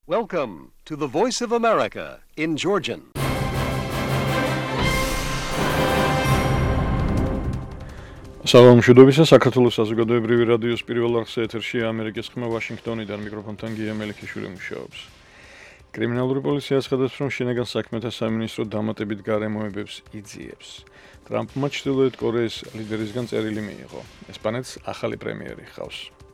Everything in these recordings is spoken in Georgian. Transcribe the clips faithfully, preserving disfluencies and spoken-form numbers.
Welcome to the Voice of America in Georgian. Salam შედობისა საქართველოს საზოგადოებრივი რადიოს პირველ არხზე ეთერშია ამერიკის ხმა ვაშინგტონიდან მიკროფონთან გია მელიქიშვილი მუშაობს. კრიმინალური პოლიცია აცხადებს, რომ შინაგან საქმეთა სამინისტრო დამატებით გარემოებებს იძიებს. ტრამპმა ჩრდილოეთ კორეის ლიდერისგან წერილი მიიღო. ესპანეთს ახალი პრემიერი ჰყავს.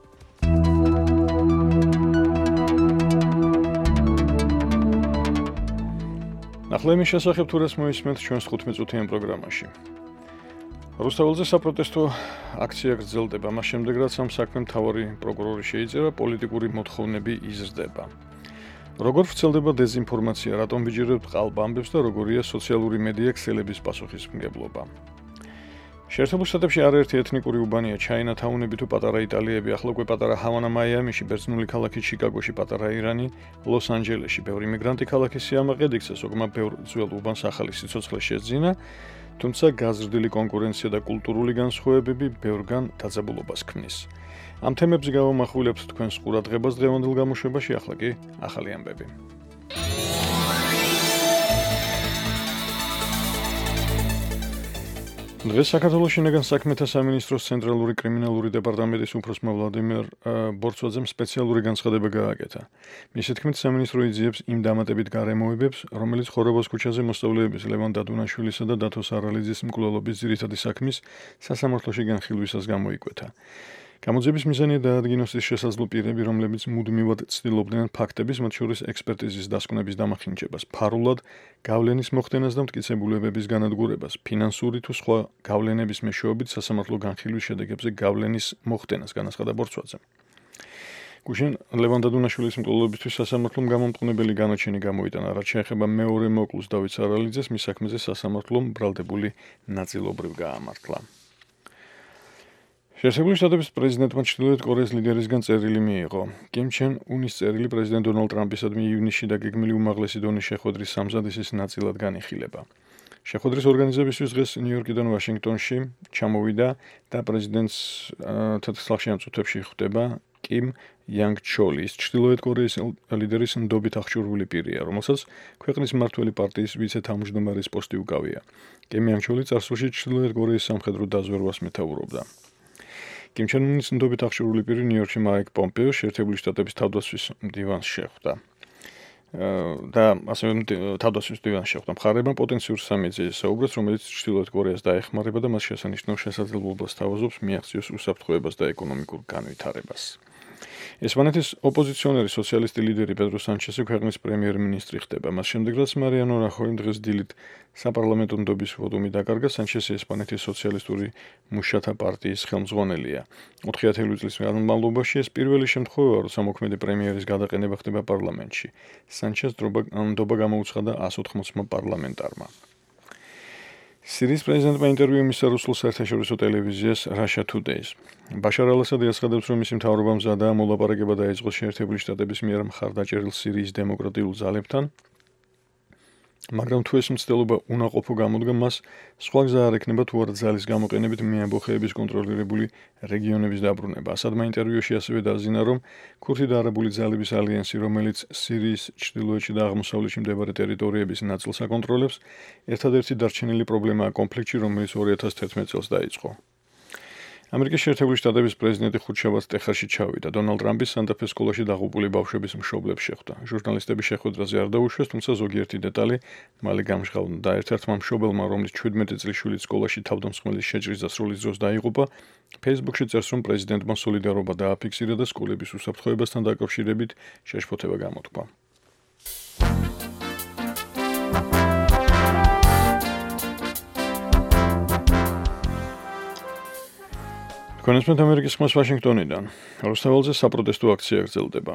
ახლა იმის შესახებ თუ რას მოისმენთ ჩვენს თხუთმეტ-წუთიან პროგრამაში. რუსთაველზე საპროტესტო აქცია გრძელდება, მას შემდეგ რაც ამ საქმემ მთავარი პროკურორი შეიწერა, პოლიტიკური მოთხოვნები იზრდება. როგორ ვრცელდება დეზინფორმაცია, რატომ ვიჯერებთ ყალბ ამბებს და როგორია სოციალური მედია ქსელების პასუხისმგებლობა. შეერთებულ შტატებში არაერთი ეთნიკური უბანია, ჩაინათაუნები თუ პატარა იტალიები, ახლა უკვე პატარა ჰავანა მაიამიში, ბერძნული ქალაქი ჩიკაგოში, პატარა ირანი, ლოს-ანჯელესში, ბევრი მიგრანტი ქალაქის სიამაყედ იქცა, ზოგმა ბევრ ძველ უბანს ახალი სიცოცხლე შეძინა, თუმცა გაზრდილი კონკურენცია და კულტურული განსხვავებები ბევრგან დაძაბულობას ქმნის. ამ თემებს გავამახვილებთ თქვენს ყურადღებას დღევანდელ გამოშვებაში, ახლა კი ახალი ამბები. დღეს საქართველოს შინაგან საქმეთა სამინისტროს ცენტრალური კრიმინალური დეპარტამენტის უფროსმა ვლადიმერ ბორცვაძემ სპეციალური განცხადება გააკეთა. მისი თქმით, სამინისტრო იძიებს იმ დამატებით გარემოებებს, რომელიც ხორობოს ქუჩაზე მოსწავლეების ლევან დადუნაშვილისა და დათო სარალიძის მკვლელობის ძირითადი საქმის სასამართლოში განხილვისას გამოიკვეთა. გამოძიების მიზანია დაადგინოს ის შესაძლო პირები, რომლებიც მუდმივად ცდილობდნენ ფაქტების, მათ შორის ექსპერტიზის დასკვნების დამახინჯებას, ფარულად გავლენის მოხდენას და მტკიცებულებების განადგურებას, ფინანსური თუ სხვა გავლენების მეშვეობით სასამართლო განხილვის შედეგებზე გავლენის მოხდენას, განაცხადა ბორცვაძემ. გუშინ ლევან დადუნაშვილის მკვლელობისთვის სასამართლომ გამომტყუნებელი განაჩენი გამოიტანა, რაც შეეხება მეორე მოკლუს დავით სარალიძეს, მის საქმეზე სასამართლომ ბრალდებული ნაწილობრივ გაამართლა. შეერთებული შტატების პრეზიდენტმა ჩრდილოეთ კორეის ლიდერისგან წერილი მიიღო. კიმ ჩენ უნის წერილი პრეზიდენტ დონალდ ტრამპისადმი ივნისში დაგეგმილი უმაღლესი დონის შეხვედრის სამზადისის ნაწილად განიხილება. შეხვედრის ორგანიზებისთვის დღეს ნიუ-იორკიდან ვაშინგტონში ჩამოვიდა და პრეზიდენტს თეთრ სახლში ამ წუთებში ხვდება კიმ იანგ ჩოლი, ის ჩრდილოეთ კორეის ლიდერის ნდობით აღჭურვილი პირია, რომელსაც ქვეყნის მმართველი პარტიის ვიცე-თავმჯდომარის პოსტი უკავია. კიმ იანგ ჩოლი წარსულში ჩრდილოეთ კორეის სამხედრო დაზვერვას მეთაურობდა. კიმ ჩენ უნის ნდობით აღჭურვილი პირი ნიუ-იორკში მაიკ პომპეო შეერთებული შტატების თავდაცვის დივანს შეხვდა. და ასევე თავდაცვის დივანს შეხვდა. მხარეებმა პოტენციურ სამიზეზეს საუბრეს, რომელიც ჩრდილოეთ კორეას დაეხმარება და მას შესანიშნავ შესაძლებლობას თავაზობს მიაღწიოს უსაფრთხოებას და ეკონომიკურ განვითარებას. ესპანეთის ოპოზიციონერი სოციალისტი ლიდერი პედრო სანჩესი ქვეყნის პრემიერ-მინისტრი ხდება. მას შემდეგ რაც მარიანო რახოიმ დღეს დილით საპარლამენტო ნდობის ვოტუმი დაკარგა, სანჩესი ესპანეთის სოციალისტური მუშათა პარტიის ხელმძღვანელია. ოთხი წლის განმავლობაში ეს პირველი შემთხვევაა, როცა მოქმედი პრემიერის გადაყენება ხდება პარლამენტში. სანჩეს ნდობა გამოუცხადა ას ოთხმოცმა პარლამენტარმა. სირიის პრეზიდენტმა ინტერვიუ მისცა რუსულ საერთაშორისო ტელევიზიას Russia Today-ს. ბაშარ ალ-ასადი აცხადებს, რომ მისი მთავრობა მზადაა მოლაპარაკება დაიწყოს შეერთებული შტატების მიერ მხარდაჭერილ სირიის დემოკრატიულ ძალებთან, მაგრამ თუ ეს მცდელობა უნაყოფო გამოდგა, მას სხვა გზა არ ექნება თუ არა ძალის გამოყენებით მეამბოხეების კონტროლირებული რეგიონების დაბრუნება. ასადმა ინტერვიუში ასევე დააზინა, რომ ქურთი და არაბული ძალების ალიანსი, რომელიც სირიის ჩრდილოეთში და აღმოსავლეთში მდებარე ტერიტორიების ნაწილს აკონტროლებს, ერთადერთი დარჩენილი პრობლემაა კონფლიქტში, რომელიც ორი ათას თერთმეტ წელს დაიწყო. ამერიკის შეერთებული შტატების პრეზიდენტი ხუთშაბათს ტეხასში ჩავიდა. დონალდ ტრამპის სანტა-ფეს სკოლაში დაღუპული ბავშვების მშობლებს შეხვდა. ჟურნალისტები შეხვედრაზე არ დაუშვეს, თუმცა ზოგიერთი დეტალი მალე გამჟღავნდა და ერთ-ერთმა მშობელმა, რომელიც შვიდმეტი წლის შვილის სკოლაში თავდამსხმელის შეჭრის დასრულის დროს დაიღუპა, ფეისბუქში წერს, რომ პრეზიდენტმა სოლიდარობა დააფიქსირა და სკოლების უსაფრთხოებასთან დაკავშირებით შეშფოთება გამოთქვა. კონსპექტ ამერიკის ხმას ვაშინგტონიდან. რუსთაველზე საპროტესტო აქცია გრძელდება.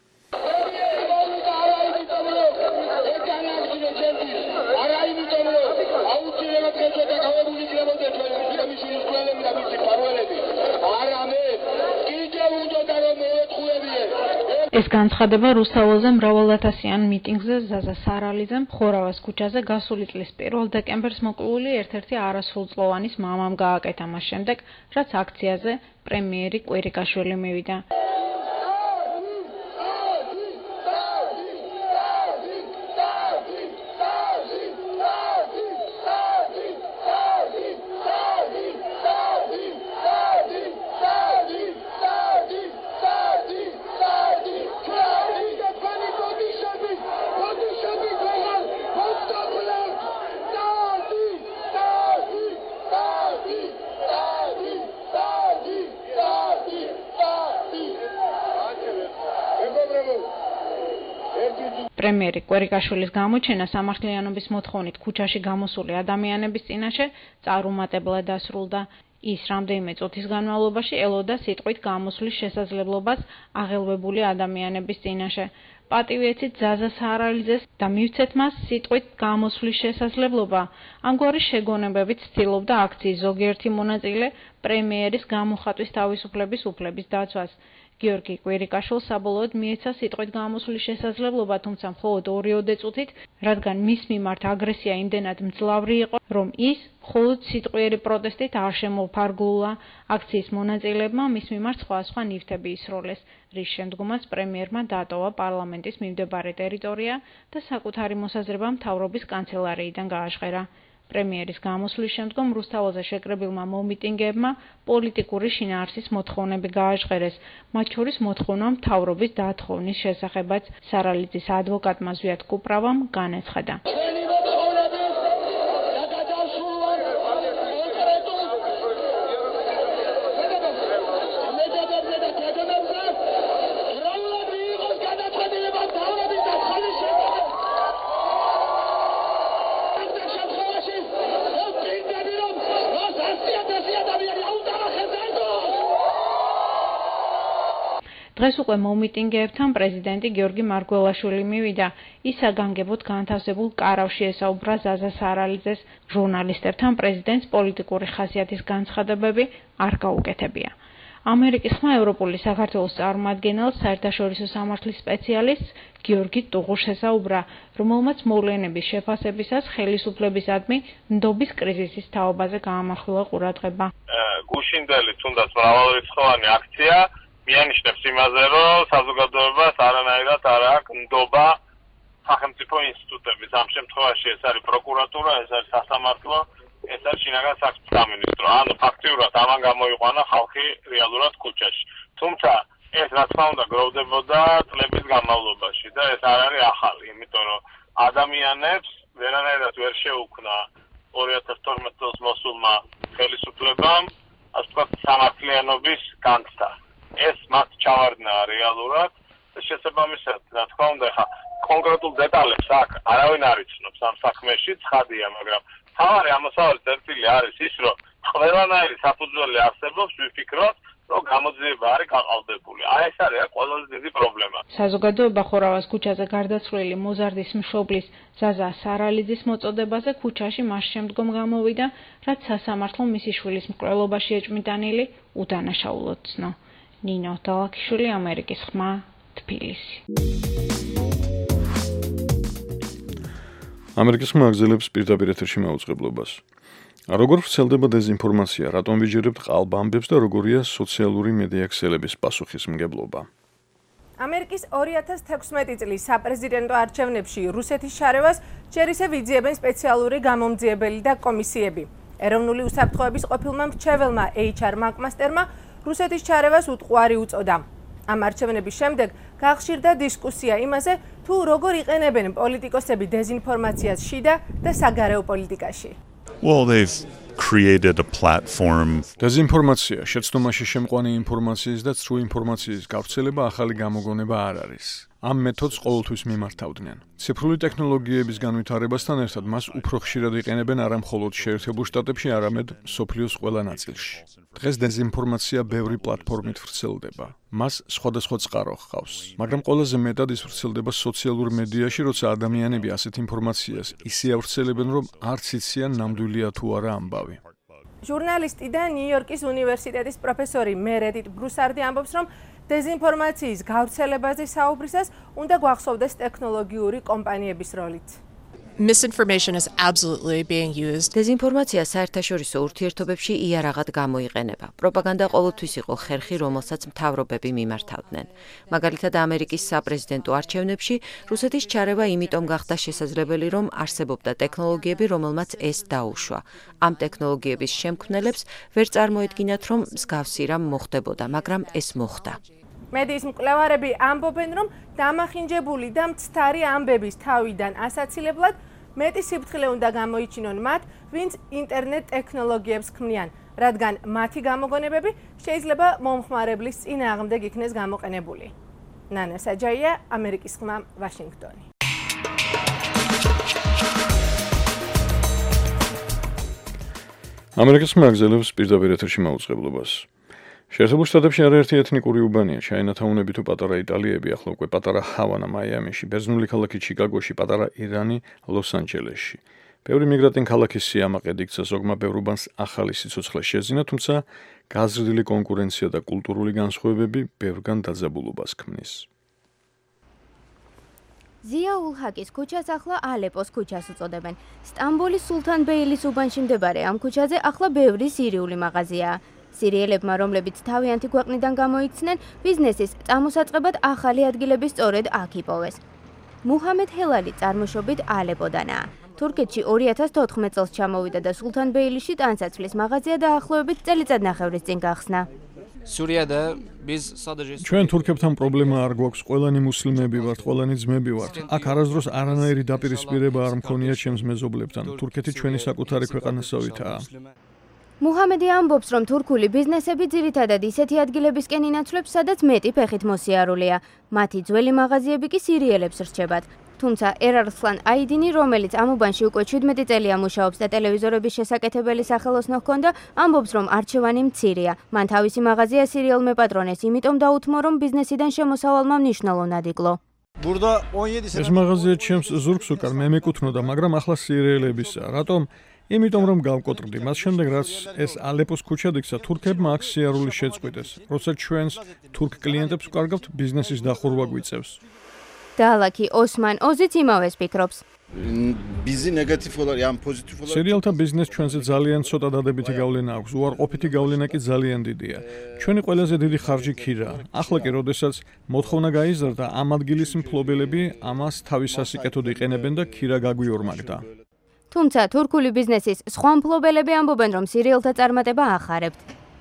ეს განცხადება რუსთაველზე მრავალათასიან მიტინგზე ზაზა სარალიძემ ხორავას ქუჩაზე გასული წლის პირველ დეკემბერს მოკლული ერთ-ერთი არასრულწლოვანის მამამ გააკეთა მას შემდეგ, რაც აქციაზე პრემიერი კვირიკაშვილი მივიდა. პრემიერი კვერიკაშვილის გამოჩენა სამართლიანობის მოთხოვნით ქუჩაში გამოსული ადამიანების წინაშე წარუმატებლად დასრულდა. ის რამდენიმე წუთის განმავლობაში ელოდა სიტყვით გამოსვლის შესაძლებლობას აღელვებული ადამიანების წინაშე. პატივი ეცით ზაზა სარალიძეს და მივცეთ მას სიტყვით გამოსვლის შესაძლებლობა. ამგვარი შეგონებებით ცდილობდა აქციის ზოგიერთი მონაწილე პრემიერის გამოხატვის თავისუფლების უფლების დაცვას. გიორგი კვირიკაშვილს საბოლოოდ მიეცა სიტყვით გამოსვლის შესაძლებლობა, თუმცა მხოლოდ ორიოდე წუთით, რადგან მის მიმართ აგრესია იმდენად მძლავრი იყო, რომ ის მხოლოდ სიტყვიერი პროტესტით არ შემოფარგლულა. აქციის მონაწილეებმა მის მიმართ სხვა სხვა ნივთები ისროლეს, რის შემდგომაც პრემიერმა დატოვა პარლამენტის მიმდებარე ტერიტორია და საკუთარი მოსაზრება მთავრობის კანცელარიიდან გააჟღერა. პრემიერის გამოსვლის შემდგომ რუსთაველზე შეკრებილმა მომიტინგეებმა პოლიტიკური შინაარსის მოთხოვნები გააჟღერეს, მათ შორის მოთხოვნა მთავრობის დათხოვნის შესახებაც სარალიძის ადვოკატმა ზვიად კუპრავამ განაცხადა. დღეს უკვე მომიტინგეებთან პრეზიდენტი გიორგი მარგველაშვილი მივიდა. ის საგანგებოდ განთავსებულ კარავში ესაუბრა ზაზა სარალიძეს. ჟურნალისტებთან პრეზიდენტს პოლიტიკური ხასიათის განცხადებები არ გაუკეთებია. ამერიკის ხმა ევროპული საქართველოს წარმომადგენელს საერთაშორისო სამართლის სპეციალისტს გიორგი ტუღუშს ესაუბრა, რომელმაც მოვლენების შეფასებისას ხელისუფლებისადმი ნდობის კრიზისის თაობაზე გაამახვილა ყურადღება. გუშინდელი თუნდაც მრავალრიცხოვანი აქცია მიანიშნებს იმაზე, რომ საზოგადოებას არანაირად არ აქვს ნდობა სახელმწიფო ინსტიტუტების. ამ შემთხვევაში ეს არის პროკურატურა, ეს არის სასამართლო, ეს არის შინაგან საქმეთა სამინისტრო. ანუ ფაქტიურად ამან გამოიყვანა ხალხი რეალურად ქუჩაში. თუმცა ეს რა თქმა უნდა გროვდებოდა წლების განმავლობაში და ეს არ არის ახალი, იმიტომ რომ ადამიანებს ვერანაირად ვერ შეუქმნა ორი ათას თორმეტი წელს მოსულმა ხელისუფლებამ, ასე ვთქვათ, სამართლიანობის განცდა. ეს მათ ჩავარდნა რეალურად და შესაბამისად, რა თქმა უნდა, ხა კონკრეტულ დეტალებს აქ არავინ არ იცნობს ამ საქმეში, ცხადია, მაგრამ თავარი ამოსავალი წერტილი არის ის, რომ ყველანაირი საფუძველი არსებობს, ვიფიქროთ, რომ გამოძიება არის გაყალბებული. აი ეს არის ყველაზე დიდი პრობლემა. საზოგადოება ხორავას ქუჩაზე გარდაცვლილი მოზარდის მშობლის ზაზა სარალიძის მოწოდებაზე ქუჩაში მას შემდგომ გამოვიდა, რაც სასამართლო მისი შვილის მკვლელობაში ეჭვმიტანილი უდანაშაულოდ ცნო. ნინო დალაქიშვილი, ამერიკის ხმა, თბილისი. ამერიკის ხმა აგზელებს პირდაპირ ეთერში მაუწყებლობას. როგორ ვრცელდება დეზინფორმაცია, რატომ ვიჯერებთ ყალბ ამბებს და როგორია სოციალური მედია ქსელების პასუხისმგებლობა? ამერიკის ორი ათას თექვსმეტი წლის საპრეზიდენტო არჩევნებში რუსეთის შარევას ჯერ ისევ იძიებენ სპეციალური გამომძიებელი და კომისიები. ეროვნული უსაფრთხოების ყოფილმა მრჩეველმა ეიჩ არ მაკმასტერმა რუსეთის ჩარევას უტყუარი უწოდა. ამ არჩევნების შემდეგ გახშირდა დისკუსია იმაზე, თუ როგორ იყენებენ პოლიტიკოსები დეზინფორმაციას შიდა და საგარეო პოლიტიკაში. Well, they've created a platform. დეზინფორმაცია, შეცდომაში შემყვანი ინფორმაციის და ცრუ ინფორმაციის გავრცელება ახალი გამოგონება არ არის. ამ მეთოდს ყოველთვის მიმართავდნენ. ციფრული ტექნოლოგიების განვითარებასთან ერთად მას უფრო ხშირად იყენებენ არა მხოლოდ შეერთებულ შტატებში, არამედ მსოფლიოს ყველა ნაწილში. დღეს დეზინფორმაცია ბევრი პლატფორმით ვრცელდება. მას სხვადასხვა წყარო ჰყავს, მაგრამ ყველაზე მეტად ის ვრცელდება სოციალურ მედიაში, როცა ადამიანები ასეთ ინფორმაციას ისე ავრცელებენ, რომ არც იციან ნამდვილია თუ არა ამბავი. ჟურნალისტი და ნიუ-იორკის უნივერსიტეტის პროფესორი მერედით ბრუსარდი ამბობს, რომ დეზინფორმაციის გავრცელებაზე საუბრისას უნდა გვახსოვდეს ტექნოლოგიური კომპანიების როლიც. Misinformation is absolutely being used. დეზინფორმაცია საერთაშორისო ურთიერთობებში იარაღად გამოიყენება. პროპაგანდა ყოველთვის იყო ხერხი, რომელსაც მთავრობები მიმართავდნენ. მაგალითად, ამერიკის საპრეზიდენტო არჩევნებში რუსეთის ჩარევა იმიტომ გახდა შესაძლებელი, რომ არსებობდა ტექნოლოგიები, რომელმაც ეს დაუშვა. ამ ტექნოლოგიების შემქმნელებს ვერ წარმოედგინათ, რომ მსგავსი რამ მოხდებოდა, მაგრამ ეს მოხდა. მედიის მკვლევარები ამბობენ, რომ დამახინჯებული და მცდარი ამბების თავიდან ასაცილებლად მეტი სიფრთხილე უნდა გამოიჩინონ მათ, ვინც ინტერნეტ ტექნოლოგიებს ქმნიან, რადგან მათი გამოგონებები შეიძლება მომხმარებლის წინააღმდეგ იქნეს გამოყენებული. ნანა საჯაია, ამერიკის ხმა, ვაშინგტონი. ამერიკის ხმა აგზელებს პირდაპირ ეთერში მაუწყებლობას. შეერთებულ შტატებში არაერთი ეთნიკური უბანია, ჩაინათაუნები თუ პატარა იტალიები, ახლა უკვე პატარა ჰავანა მაიამიში, ბერძნული ქალაქი ჩიკაგოში, პატარა ირანი ლოს-ანჯელესში. ბევრი მიგრანტი ქალაქის სიამაყედ იქცა, ზოგმა ბევრ უბანს ახალი სიცოცხლე შეძინა, თუმცა გაზრდილი კონკურენცია და კულტურული განსხვავებები ბევრგან დაძაბულობას ქმნის. ზია-ულ-ჰაკის ქუჩას ახლა ალეპოს ქუჩას უწოდებენ. სტამბოლის სულთან ბეილის უბანში მდებარე ამ ქუჩაზე ახლა ბევრი სირიული მაღაზიაა. სირიელებმა, რომლებიც თავიანთი ქვეყნიდან გამოიქცნენ, ბიზნესის წამოსაწყებად ახალი ადგილები სწორედ აქ იპოვეს. მუჰამედ ჰელალი წარმოშობით ალეპოდანაა. თურქეთში ორი ათას თოთხმეტ წელს ჩამოვიდა და სულთან ბეილიში ტანსაცმლის მაღაზია დაახლოებით წელიწადნახევრის წინ გახსნა. სურიადა biz sadece ჩვენ თურქებთან პრობლემა არ გვაქვს, ყველანი მუსლიმები ვართ, ყველანი ძმები ვართ. აქ არასდროს არანაირი დაპირისპირება არ მქონია ჩემს მეზობლებთან. თურქეთი ჩვენი საკუთარი ქვეყანასავითაა. მუჰამედი ამბობს, რომ თურქული ბიზნესები ძირითადად ისეთი ადგილებისკენ ინაცვლებს, სადაც მეტი ფეხით მოსიარულია. მათი ძველი მაღაზიები კი სირიელებს რჩებათ. თუმცა ერარსლან აიდინი, რომელიც ამ უბანში უკვე ჩვიდმეტი წელია მუშაობს და ტელევიზორების შესაკეთებელი სახელოსნო ჰქონდა, ამბობს, რომ არჩევანი მცირეა. მან თავისი მაღაზია სირიელმე პატრონეს, იმიტომ დაუთმო, რომ ბიზნესიდან შემოსავალმა მნიშვნელოვნად იკლო. ეს მაღაზია ჩემს ზურგს უკარ მე მეკუთვნოდა, მაგრამ ახლა სირიელებისა. რატომ? იმიტომ რომ გავკოტრდი. მას შემდეგ რაც ეს ალეპოს ქუჩად იქცა, თურქებმა აქ სიარული შეწყვიტეს. როცა ჩვენს თურქ კლიენტებს ვკარგავთ, ბიზნესის დახურვა გვიწევს. დალაკი ოსმან ოზიც იმავეს ფიქრობს. ბიზი ნეგატივურად, ან პოზიტივურად. სერიალთა ბიზნეს ჩვენზე ძალიან ცოტა დადებითი გავლენა აქვს, უარყოფითი გავლენა კი ძალიან დიდია. ჩვენი ყველაზე დიდი ხარჯი ქირაა. ახლა კი, როდესაც მოთხოვნა გაიზარდა, ამ ადგილის მფლობელები ამას თავის სასიკეთოდ იყენებენ და ქირა გაგვიორმაგდა. თუმცა თურქული ბიზნესის სხვა მფლობელები ამბობენ, რომ სირიელთა წარმატება ახარებთ.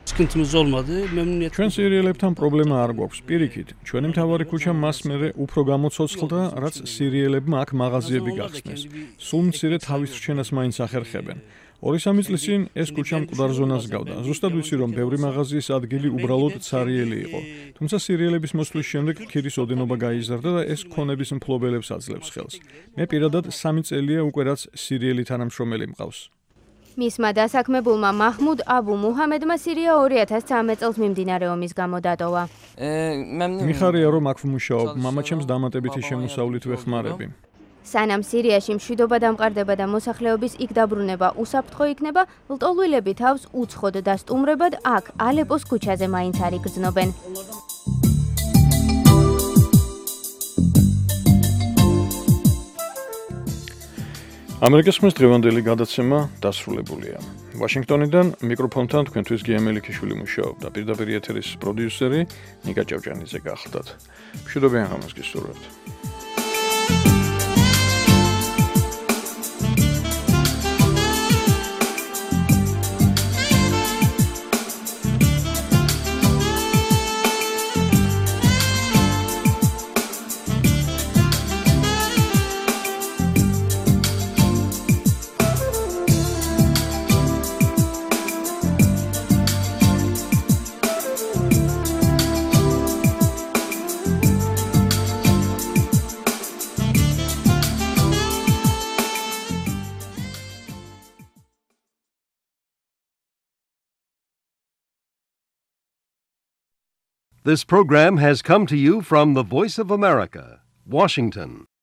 ჩვენ სირიელებთან პრობლემა არ გვაქვს. პირიქით, ჩვენი მთავარი ქუჩა მას მერე უფრო გამოცოცხლდა, რაც სირიელებმა აქ მაღაზიები გახსნეს. სულ მცირე თავის რჩენას მაინც ახერხებენ. ორი სამი წლის წინ ეს ქუჩა მკვდარ ზონას გავდა. ზუსტად ვიცი, რომ ბევრი მაღაზიის ადგილი უბრალოდ ცარიელი იყო. თუმცა სირიელების მოსვლის შემდეგ ქირის ოდენობა გაიზარდა და ეს ქონების მფლობელებს აძლევს ხელს. მე პირადად სამი წელია უკვე რაც სირიელი თანამშრომელი მყავს. მისმა დასაქმებულმა მაჰმუდ აბუ მუჰამედმა სირია ორი ათას ცხრამეტ წელს მიმდინარე ომის გამო დატოვა. მიხარია რომ აქ ვმუშაობ, მამაჩემს დამატებითი შემოსავლით ვეხმარები. სანამ სირიაში მშვიდობა დამყარდება და მოსახლეობის იქ დაბრუნება უსაფრთხო იქნება, ლტოლვილები თავს უცხოდ და სტუმრებად აქ ალეპოს ქუჩაზე მაინც არ იგრძნობენ. ამერიკის ხმის დღევანდელი გადაცემა დასრულებულია. ვაშინგტონიდან მიკროფონთან თქვენთვის გია მელიქიშვილი მუშაობდა. პირდაპირ ეთერის პროდიუსერი ნიკა ჭავჭანიძე გახლდათ. მშვიდობიან ღამეს გისურვებთ. This program has come to you from the Voice of America, Washington.